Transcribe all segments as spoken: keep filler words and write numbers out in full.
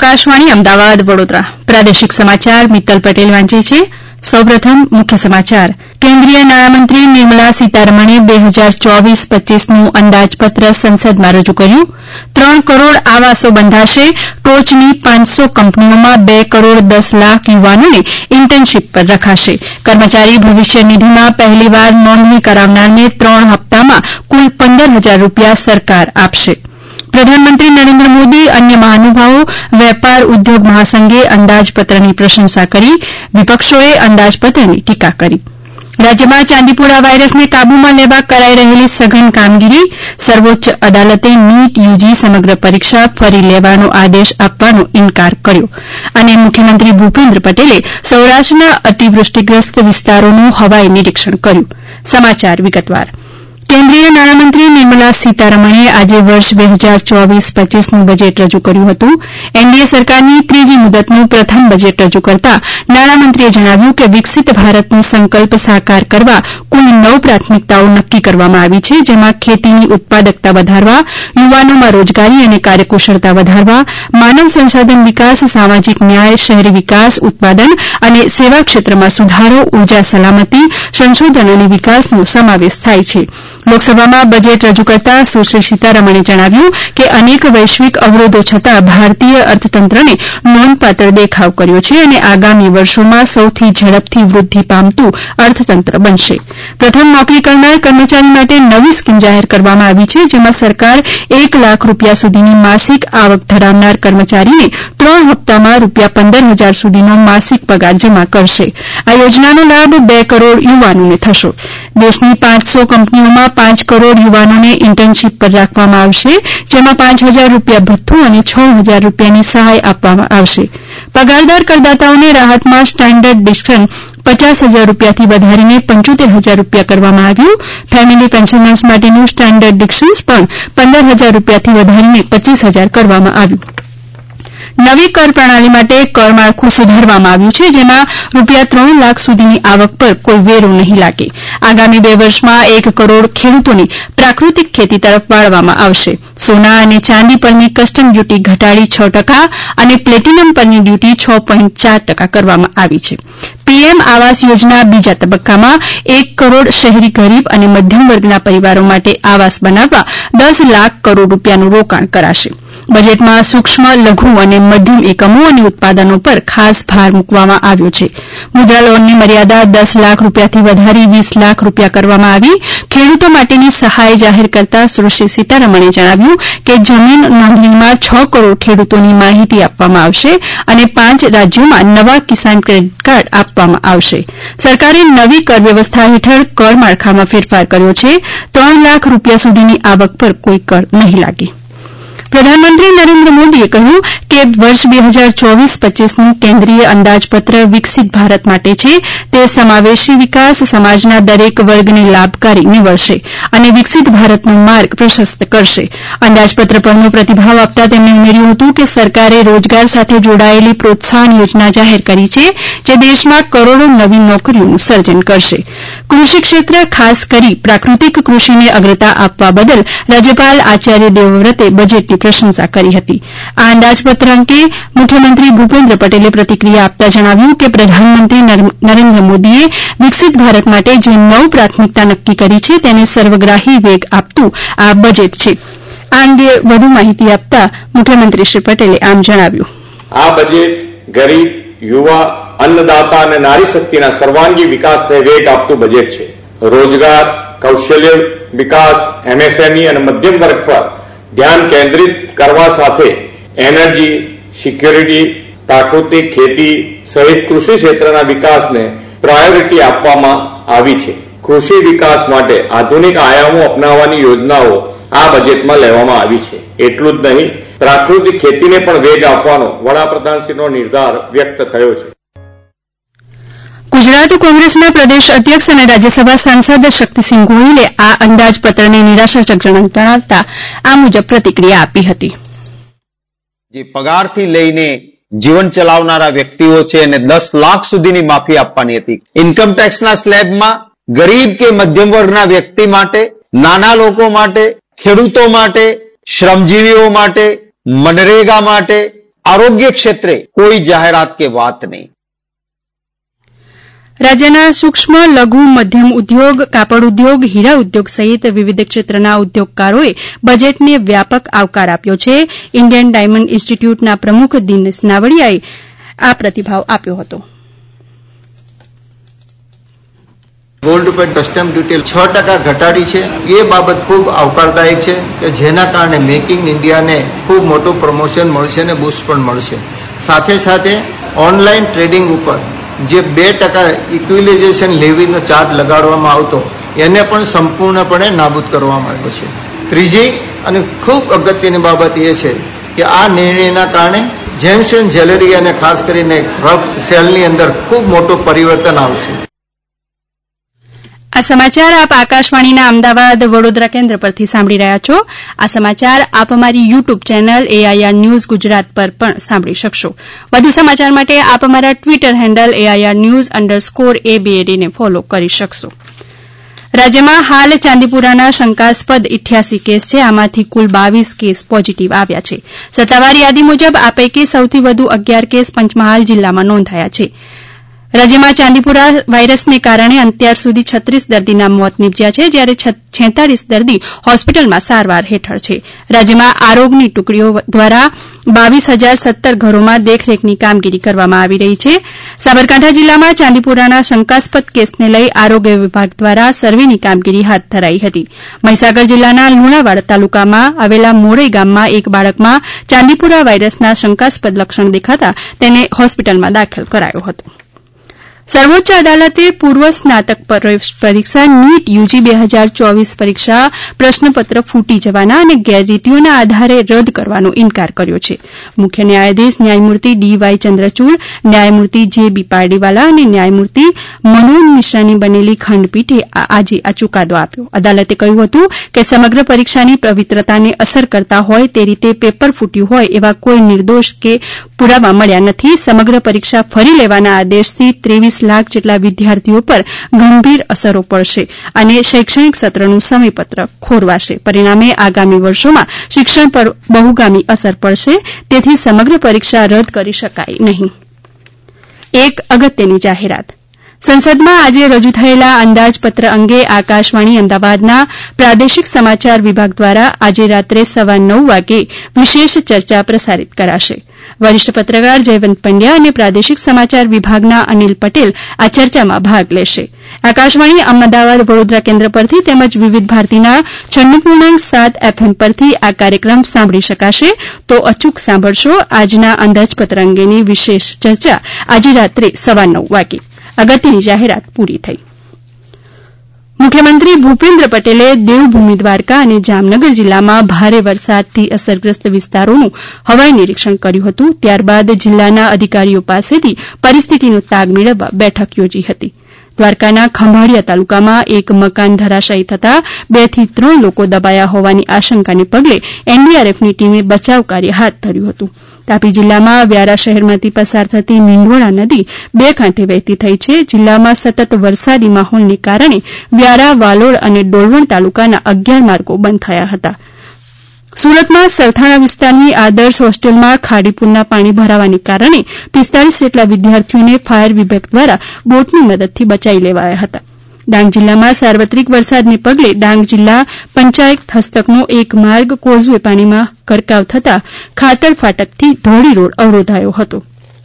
આકાશવાણી અમદાવાદ વડોદરા પ્રાદેશિક સમાચાર મિત્તલ પટેલ વાંચે છે. સૌપ્રથમ મુખ્ય સમાચાર. કેન્દ્રીય નાણામંત્રી નિર્મલા સીતારમણે બે હજાર ચોવીસ પચ્ચીસનું અંદાજપત્ર સંસદમાં રજૂ કર્યું. ત્રણ કરોડ આવાસો બંધાશે. ટોચની પાંચસો કંપનીઓમાં બે કરોડ દસ લાખ યુવાનોને ઇન્ટર્નશીપ પર રખાશે. કર્મચારી ભવિષ્ય નિધિમાં પહેલીવાર નોંધણી કરાવનારને ત્રણ હપ્તામાં કુલ પંદર હજાર રૂપિયા સરકાર આપશે. પ્રધાનમંત્રી નરેન્દ્ર મોદી અન્ય મહાનુભાવો વેપાર ઉદ્યોગ મહાસંઘે અંદાજપત્રની પ્રશંસા કરી. વિપક્ષોએ અંદાજપત્રની ટીકા કરી. રાજ્યમાં ચાંદીપુરા વાયરસને કાબૂમાં લેવા કરાઈ રહેલી સઘન કામગીરી. સર્વોચ્ચ અદાલતે નીટ યુજી સમગ્ર પરીક્ષા ફરી લેવાનો આદેશ આપવાનો ઇન્કાર કર્યો. અને મુખ્યમંત્રી ભૂપેન્દ્ર પટેલે સૌરાષ્ટ્રના અતિવૃષ્ટિગ્રસ્ત વિસ્તારોનું હવાઈ નિરીક્ષણ કર્યું. સમાચાર વિગતવાર. કેન્દ્રીય નાણામંત્રી નિર્મલા સીતારમણે આજે વર્ષ બે હજાર ચોવીસ પચ્ચીસનું બજેટ રજૂ કર્યું હતું. એનડીએ સરકારની ત્રીજી મુદતનું પ્રથમ બજેટ રજૂ કરતા નાણામંત્રીએ જણાવ્યું કે વિકસિત ભારતનો સંકલ્પ સાકાર કરવા કુલ નવ પ્રાથમિકતાઓ નક્કી કરવામાં આવી છે, જેમાં ખેતીની ઉત્પાદકતા વધારવા, યુવાનોમાં રોજગારી અને કાર્યકુશળતા વધારવા, માનવ સંસાધન વિકાસ, સામાજિક ન્યાય, શહેરી વિકાસ, ઉત્પાદન અને સેવા ક્ષેત્રમાં સુધારો, ઉર્જા સલામતી, સંશોધન અને વિકાસનો સમાવેશ થાય છે. લોકસભામાં બજેટ રજૂ કરતા સુશ્રી સીતારમણે જણાવ્યું કે અનેક વૈશ્વિક અવરોધો છતાં ભારતીય અર્થતંત્રને નોંધપાત્ર દેખાવ કર્યો છે અને આગામી વર્ષોમાં સૌથી ઝડપથી વૃદ્ધિ પામતું અર્થતંત્ર બનશે. પ્રથમ નોકરી કરનાર કર્મચારી માટે નવી સ્કીમ જાહેર કરવામાં આવી છે, જેમાં સરકાર એક લાખ રૂપિયા સુધીની માસિક આવક ધરાવનાર કર્મચારીને ત્રણ હપ્તામાં રૂપિયા પંદર હજાર સુધીનો માસિક પગાર જમા કરશે. આ યોજનાનો લાભ બે કરોડ યુવાનોને થશે. દેશની પાંચસો કંપનીઓમાં પાંચ કરોડ યુવાનોને ઇન્ટર્નશીપ પર રાખવામાં આવશે, જેમાં પાંચ હજાર રૂપિયા ભથ્થું અને છ હજાર રૂપિયાની સહાય આપવામાં આવશે. પગારદાર કરદાતાઓને રાહતમાં સ્ટેન્ડર્ડ ડિડક્શન પચાસ હજાર રૂપિયાથી વધારીને પંચોતેર હજાર રૂપિયા કરવામાં આવ્યું. ફેમિલી પેન્શનર્સ માટેનું સ્ટેન્ડર્ડ ડિડક્શન પણ પંદર હજાર રૂપિયાથી વધારીને પચીસ હજાર કરવામાં આવ્યું. નવી કર પ્રણાલી માટે કર માળખું સુધારવામાં આવ્યું છે, જેમાં રૂપિયા ત્રણ લાખ સુધીની આવક પર કોઈ વેરો નહીં લાગે. આગામી બે વર્ષમાં એક કરોડ ખેડૂતોને પ્રાકૃતિક ખેતી તરફ વાળવામાં આવશે. સોના અને ચાંદી પરની કસ્ટમ ડ્યુટી ઘટાડી છ ટકા અને પ્લેટિનમ પરની ડ્યુટી છ પોઈન્ટ ચાર ટકા કરવામાં આવી છે. પીએમ આવાસ યોજના બીજા તબક્કામાં એક કરોડ શહેરી ગરીબ અને મધ્યમ વર્ગના પરિવારો માટે આવાસ બનાવવા દસ લાખ કરોડ રૂપિયાનું રોકાણ કરાશે. બજેટમાં સૂક્ષ્મ, લઘુ અને મધ્યમ એકમો અને ઉત્પાદનો પર ખાસ ભાર મૂકવામાં આવ્યો છે. મુદ્રા લોનની મર્યાદા દસ લાખ રૂપિયાથી વધારી વીસ લાખ રૂપિયા કરવામાં આવી. ખેડૂતો માટેની સહાય જાહેર કરતા સુશ્રી સીતારમણે જણાવ્યું કે જમીન નોંધણીમાં છ કરોડ ખેડૂતોની માહિતી આપવામાં આવશે અને પાંચ રાજ્યોમાં નવા કિસાન ક્રેડિટ કાર્ડ આપવામાં આવશે. સરકારે નવી કર વ્યવસ્થા હેઠળ કર માળખામાં ફેરફાર કર્યો છે. ત્રણ લાખ રૂપિયા સુધીની આવક પર કોઈ કર નહીં લાગે. પ્રધાનમંત્રી નરેન્દ્ર મોદીએ કહ્યું કે વર્ષ બે હજાર ચોવીસ પચ્ચીસનું કેન્દ્રીય અંદાજપત્ર વિકસિત ભારત માટે છે. તે સમાવેશી વિકાસ, સમાજના દરેક વર્ગને લાભકારી નીવડશે અને વિકસિત ભારતનો માર્ગ પ્રશસ્ત કરશે. અંદાજપત્ર પરનો પ્રતિભાવ આપતા તેમણે ઉમેર્યું હતું કે સરકારે રોજગાર સાથે જોડાયેલી પ્રોત્સાહન યોજના જાહેર કરી છે, જે દેશમાં કરોડો નવી નોકરીઓનું સર્જન કરશે. કૃષિ ક્ષેત્ર, ખાસ કરી પ્રાકૃતિક કૃષિને અગ્રતા આપવા બદલ રાજ્યપાલ આચાર્ય દેવવ્રતે બજેટની પ્રશંસા કરી હતી. આ અંદાજપત્ર અંગે મુખ્યમંત્રી ભૂપેન્દ્ર પટેલે પ્રતિક્રિયા આપતા જણાવ્યું કે પ્રધાનમંત્રી નરેન્દ્ર મોદીએ વિકસિત ભારત માટે જે નવ પ્રાથમિકતા નક્કી કરી છે, તેને સર્વગ્રાહી વેગ આપતું આ બજેટ છે. આ અંગે વધુ માહિતી આપતા મુખ્યમંત્રી શ્રી પટેલે આમ જણાવ્યું. આ બજેટ ગરીબ, યુવા, અન્નદાતા અને નારી શક્તિના સર્વાંગી વિકાસને વેગ આપતું બજેટ છે. રોજગાર, કૌશલ્ય વિકાસ, એમએસએમઈ અને મધ્યમ વર્ગ પર ધ્યાન કેન્દ્રિત કરવા સાથે એનર્જી, સિક્યોરિટી, પ્રાકૃતિક ખેતી સહિત કૃષિ ક્ષેત્રના વિકાસને પ્રાયોરિટી આપવામાં આવી છે. કૃષિ વિકાસ માટે આધુનિક આયામો અપનાવવાની યોજનાઓ આ બજેટમાં લેવામાં આવી છે. એટલું જ નહીં, પ્રાકૃતિક ખેતીને પણ વેગ આપવાનો વડાપ્રધાનશ્રીનો નિર્ધાર વ્યક્ત થયો છે. ગુજરાત કોંગ્રેસના પ્રદેશ અધ્યક્ષ અને રાજ્યસભા સાંસદ શક્તિસિંહ ગોહિલે આ અંદાજપત્રને નિરાશાજનક જણાવતા આ મુજબ પ્રતિક્રિયા આપી હતી. જે પગારથી લઈને જીવન ચલાવનારા વ્યક્તિઓ છે એને દસ લાખ સુધીની માફી આપવાની હતી. ઇન્કમ ટેક્સના સ્લેબમાં ગરીબ કે મધ્યમ વર્ગના વ્યક્તિ માટે, નાના લોકો માટે, ખેડૂતો માટે, શ્રમજીવીઓ માટે, મનરેગા માટે આરોગ્ય ક્ષેત્રે કોઈ જાહેરાત કે વાત નહીં. રાજ્યના સૂક્ષ્મ લઘુ મધ્યમ ઉદ્યોગ કાપડ ઉદ્યોગ હીરા ઉદ્યોગ સહિત વિવિધ ક્ષેત્રના ઉદ્યોગકારોએ બજેટને વ્યાપક આવકાર આપ્યો છે. ઇન્ડિયન ડાયમંડ ઇન્સ્ટિટ્યૂટના પ્રમુખ દિનેશ નાવડિયાએ આ પ્રતિભાવ આપ્યો હતો. ગોલ્ડ ઉપર કસ્ટમ ડ્યુટી છ ટકા ઘટાડી છે. એ બાબત ખૂબ આવકારદાયક છે કે જેના કારણે મેક ઇન ઇન્ડિયાને ખૂબ મોટું પ્રમોશન મળશે અને બૂસ્ટ પણ મળશે. સાથે સાથે ઓનલાઈન ટ્રેડિંગ ઉપર જે બે ટકા ઇક્વિલાઇઝેશન લેવીનો ચાર્જ લગાડવામાં આવતો એને પણ સંપૂર્ણપણે નાબૂદ કરવામાં આવ્યો છે. ત્રીજી અને ખૂબ અગત્યની બાબત એ છે કે આ નિર્ણયના કારણે જેમ્સ એન્ડ જ્વેલરી અને ખાસ કરીને રફ સેલની અંદર ખૂબ મોટું પરિવર્તન આવશે. આ સમાચાર આપ આકાશવાણીના અમદાવાદ વડોદરા કેન્દ્ર પરથી સાંભળી રહ્યા છો. આ સમાચાર આપ અમારી YouTube channel AIR news Gujarat પર પણ સાંભળી શકશો. વધુ સમાચાર માટે આપ અમારા Twitter handle AIR news underscore એબીએડીને ફોલો કરી શકશો. રાજ્યમાં હાલ ચાંદીપુરાના શંકાસ્પદ અઠ્યાસી કેસ છે. આમાંથી કુલ બાવીસ કેસ પોઝિટિવ આવ્યા છે. સત્તાવાર યાદી મુજબ આ પૈકી સૌથી વધુ અગિયાર કેસ પંચમહાલ જિલ્લામાં નોંધાયા છે. રાજ્યમાં ચાંદીપુરા વાયરસને કારણે અત્યાર સુધી છત્રીસ દર્દીના મોત નીપજ્યા છે, જ્યારે છેતાલીસ દર્દી હોસ્પિટલમાં સારવાર હેઠળ છે. રાજ્યમાં આરોગ્યની ટુકડીઓ દ્વારા બાવીસ હજાર સત્તર ઘરોમાં દેખરેખની કામગીરી કરવામાં આવી રહી છે. સાબરકાંઠા જિલ્લામાં ચાંદીપુરાના શંકાસ્પદ કેસને લઈ આરોગ્ય વિભાગ દ્વારા સર્વેની કામગીરી હાથ ધરાઈ હતી. મહીસાગર જિલ્લાના લુણાવાડા તાલુકામાં આવેલા મોરઈ ગામમાં એક બાળકમાં ચાંદીપુરા વાયરસના શંકાસ્પદ લક્ષણ દેખાતા તેને હોસ્પિટલમાં દાખલ કરાયો હતો. સર્વોચ્ચ અદાલતે પૂર્વ સ્નાતક પરીક્ષા નીટ યુજી બે હજાર ચોવીસ પરીક્ષા પ્રશ્નપત્ર ફૂટી જવાના અને ગેરરીતિઓના આધારે રદ કરવાનો ઇનકાર કર્યો છે. મુખ્ય ન્યાયાધીશ ન્યાયમૂર્તિ ડી વાય ચંદ્રચૂડ, ન્યાયમૂર્તિ જે બી પારડીવાલા અને ન્યાયમૂર્તિ મનોજ મિશ્રાની બનેલી ખંડપીઠે આજે આ ચુકાદો આપ્યો. અદાલતે કહ્યું હતું કે સમગ્ર પરીક્ષાની પવિત્રતાને અસર કરતા હોય તે રીતે પેપર ફૂટ્યું હોય એવા કોઈ નિર્દોષ કે પુરાવા મળ્યા નથી. સમગ્ર પરીક્ષા ફરી લેવાના આદેશથી ત્રેવીસ લાખ જેટલા વિદ્યાર્થીઓ પર ગંભીર અસરો પડશે અને શૈક્ષણિક સત્રનું સમયપત્રક ખોરવાશે. પરિણામે આગામી વર્ષોમાં શિક્ષણ પર બહુગામી અસર પડશે. તેથી સમગ્ર પરીક્ષા રદ કરી શકાય નહીં. એક અગત્યની જાહેરાત. સંસદમાં આજે રજૂ થયેલા અંદાજપત્ર અંગે આકાશવાણી અમદાવાદના પ્રાદેશિક સમાચાર વિભાગ દ્વારા આજે રાત્રે સવા નવ વાગે વિશેષ ચર્ચા પ્રસારિત કરાશે. વરિષ્ઠ પત્રકાર જયવંત પંડ્યા અને પ્રાદેશિક સમાચાર વિભાગના અનિલ પટેલ આ ચર્ચામાં ભાગ લેશે. આકાશવાણી અમદાવાદ વડોદરા કેન્દ્ર પરથી તેમજ વિવિધ ભારતીના છન્નું પૂર્ણાંક સાત એફએમ પરથી આ કાર્યક્રમ સાંભળી શકાશે. તો અચૂક સાંભળશો આજના અંદાજપત્ર અંગેની વિશેષ ચર્ચા આજે રાત્રે સવા નવ વાગે. અગત્યની જાહેરાત પૂરી થઈ. મુખ્યમંત્રી ભૂપેન્દ્ર પટેલે દેવભૂમિ દ્વારકા અને જામનગર જિલ્લામાં ભારે વરસાદથી અસરગ્રસ્ત વિસ્તારોનું હવાઈ નિરીક્ષણ કર્યું હતું. ત્યારબાદ જિલ્લાના અધિકારીઓ પાસેથી પરિસ્થિતિનો તાગ મેળવવા બેઠક યોજી હતી. દ્વારકાના ખંભાળિયા તાલુકામાં એક મકાન ધરાશાયી થતાં બે થી ત્રણ લોકો દબાયા હોવાની આશંકાને પગલે એનડીઆરએફની ટીમે બચાવ કાર્ય હાથ ધર્યું હતું. તાપી જિલ્લામાં વ્યારા શહેરમાંથી પસાર થતી મીંઢોળા નદી બે કાંઠે વહેતી થઈ છે. જિલ્લામાં સતત વરસાદી માહોલને કારણે વ્યારા, વાલોડ અને ડોલવણ તાલુકાના અગિયાર માર્ગો બંધ થયા હતા. સુરતમાં સરથાણા વિસ્તારની આદર્શ હોસ્ટેલમાં ખાડીપુરના પાણી ભરાવાને કારણે પિસ્તાળીસ જેટલા વિદ્યાર્થીઓને ફાયર વિભાગ દ્વારા બોટની મદદથી બચાવી લેવાયા હતા. ડાંગ જિલ્લામાં સાર્વત્રિક વરસાદને પગલે ડાંગ જિલ્લા પંચાયત હસ્તકનો એક માર્ગ કોઝવે પાણીમાં ગરકાવ થતાં ખાતર ફાટકથી ધોળી રોડ અવરોધાયો હતો.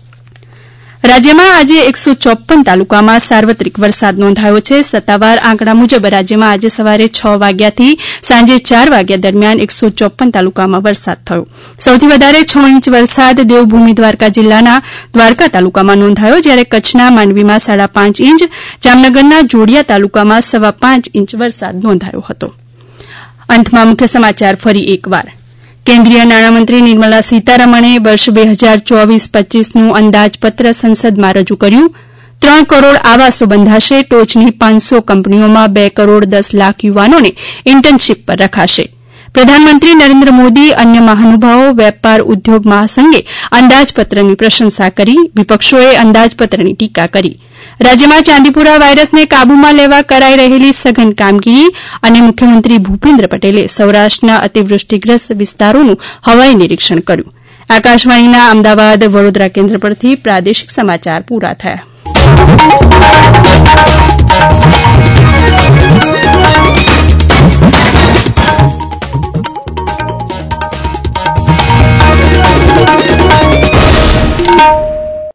રાજ્યમાં આજે એકસો ચોપન તાલુકામાં સાર્વત્રિક વરસાદ નોંધાયો છે. સત્તાવાર આંકડા મુજબ રાજ્યમાં આજે સવારે છ વાગ્યાથી સાંજે ચાર વાગ્યા દરમિયાન એકસો ચોપન તાલુકામાં વરસાદ થયો. સૌથી વધારે છ ઇંચ વરસાદ દેવભૂમિ દ્વારકા જિલ્લાના દ્વારકા તાલુકામાં નોંધાયો, જ્યારે કચ્છના માંડવીમાં સાડા પાંચ ઇંચ, જામનગરના જોડિયા તાલુકામાં સવા પાંચ ઇંચ વરસાદ નોંધાયો હતો. અંતમાં મુખ્ય સમાચાર ફરી એકવાર. કેન્દ્રીય નાણામંત્રી નિર્મલા સીતારમણે વર્ષ બે હજાર ચોવીસ પચ્ચીસનું અંદાજપત્ર સંસદમાં રજૂ કર્યું. ત્રણ કરોડ આવાસો બંધાશે. ટોચની પાંચસો કંપનીઓમાં બે કરોડ દસ લાખ યુવાનોને ઇન્ટર્નશીપ પર રખાશે. પ્રધાનમંત્રી નરેન્દ્ર મોદી અન્ય મહાનુભાવો વેપાર ઉદ્યોગ મહાસંઘે અંદાજપત્રની પ્રશંસા કરી. વિપક્ષોએ અંદાજપત્રની ટીકા કરી. રાજ્યમાં ચાંદીપુરા વાયરસને કાબૂમાં લેવા કરાઈ રહેલી સઘન કામગીરી અને મુખ્યમંત્રી ભૂપેન્દ્ર પટેલે સૌરાષ્ટ્રના અતિવૃષ્ટિગ્રસ્ત વિસ્તારોનું હવાઈ નિરીક્ષણ કર્યું. આકાશવાણીના અમદાવાદ વડોદરા કેન્દ્ર પરથી પ્રાદેશિક સમાચાર પૂરા થયા.